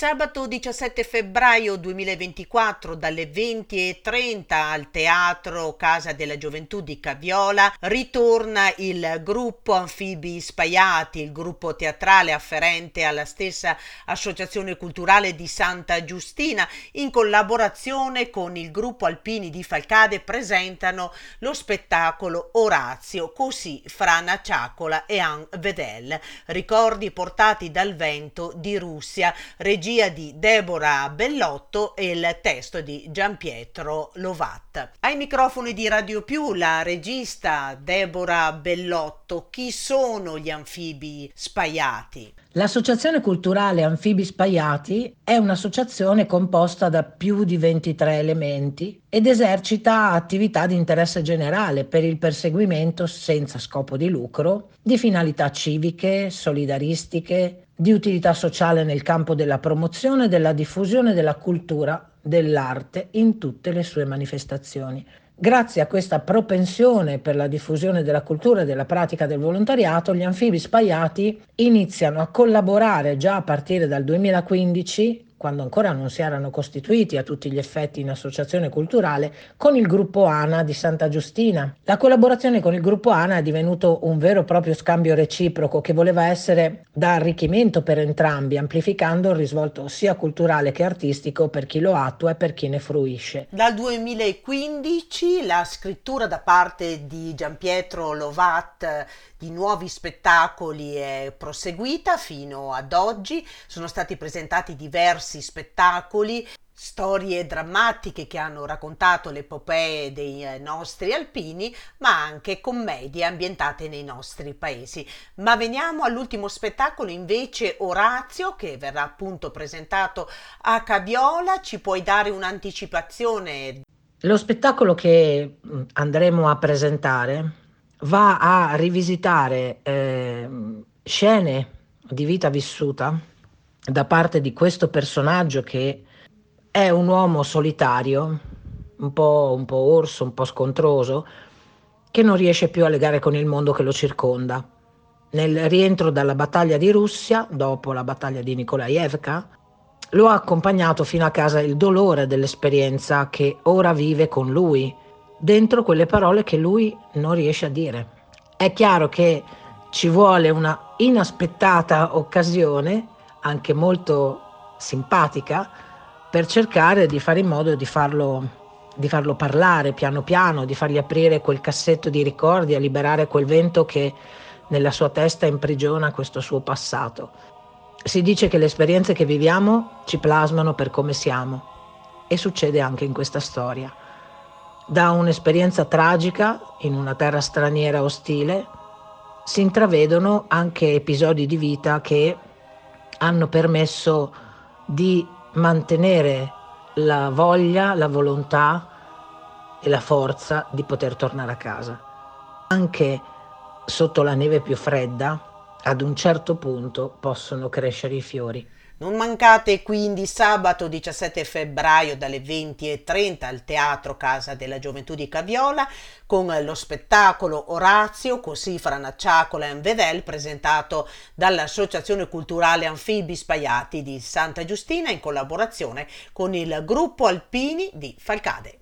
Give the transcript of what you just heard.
Sabato 17 febbraio 2024 dalle 20:30 al Teatro Casa della Gioventù di Caviola ritorna il gruppo Anfibi Spaiati, il gruppo teatrale afferente alla stessa associazione culturale di Santa Giustina. In collaborazione con il gruppo Alpini di Falcade presentano lo spettacolo Orazio, così fra una ciacola e un vedel, ricordi portati dal vento di Russia, regia di Deborah Bellotto e il testo di Gianpietro Lovat. Ai microfoni di Radio Più la regista Deborah Bellotto. Chi sono gli Anfibi Spaiati? L'Associazione Culturale Anfibi Spaiati è un'associazione composta da più di 23 elementi ed esercita attività di interesse generale per il perseguimento senza scopo di lucro di finalità civiche, solidaristiche, di utilità sociale nel campo della promozione e della diffusione della cultura, dell'arte in tutte le sue manifestazioni. Grazie a questa propensione per la diffusione della cultura e della pratica del volontariato, gli Anfibi Spaiati iniziano a collaborare già a partire dal 2015, quando ancora non si erano costituiti a tutti gli effetti in associazione culturale, con il gruppo ANA di Santa Giustina. La collaborazione con il gruppo ANA è divenuto un vero e proprio scambio reciproco che voleva essere da arricchimento per entrambi, amplificando il risvolto sia culturale che artistico per chi lo attua e per chi ne fruisce. Dal 2015 la scrittura da parte di Gianpietro Lovat di nuovi spettacoli è proseguita fino ad oggi. Sono stati presentati diversi spettacoli, storie drammatiche che hanno raccontato le epopee dei nostri alpini, ma anche commedie ambientate nei nostri paesi. Ma veniamo all'ultimo spettacolo, invece Orazio, che verrà appunto presentato a Caviola. Ci puoi dare un'anticipazione? Lo spettacolo che andremo a presentare va a rivisitare scene di vita vissuta da parte di questo personaggio che è un uomo solitario, un po' orso, un po' scontroso, che non riesce più a legare con il mondo che lo circonda. Nel rientro dalla battaglia di Russia, dopo la battaglia di Nikolaevka, lo ha accompagnato fino a casa il dolore dell'esperienza che ora vive con lui, dentro quelle parole che lui non riesce a dire. È chiaro che ci vuole una inaspettata occasione, anche molto simpatica, per cercare di fare in modo di farlo parlare piano piano, di fargli aprire quel cassetto di ricordi, a liberare quel vento che nella sua testa imprigiona questo suo passato. Si dice che le esperienze che viviamo ci plasmano per come siamo, e succede anche in questa storia. Da un'esperienza tragica in una terra straniera ostile si intravedono anche episodi di vita che hanno permesso di mantenere la voglia, la volontà e la forza di poter tornare a casa. Anche sotto la neve più fredda, ad un certo punto possono crescere i fiori. Non mancate quindi sabato 17 febbraio dalle 20:30 al Teatro Casa della Gioventù di Caviola con lo spettacolo Orazio, così fra una ciacola e un vedel, presentato dall'Associazione Culturale Anfibi Spaiati di Santa Giustina in collaborazione con il gruppo Alpini di Falcade.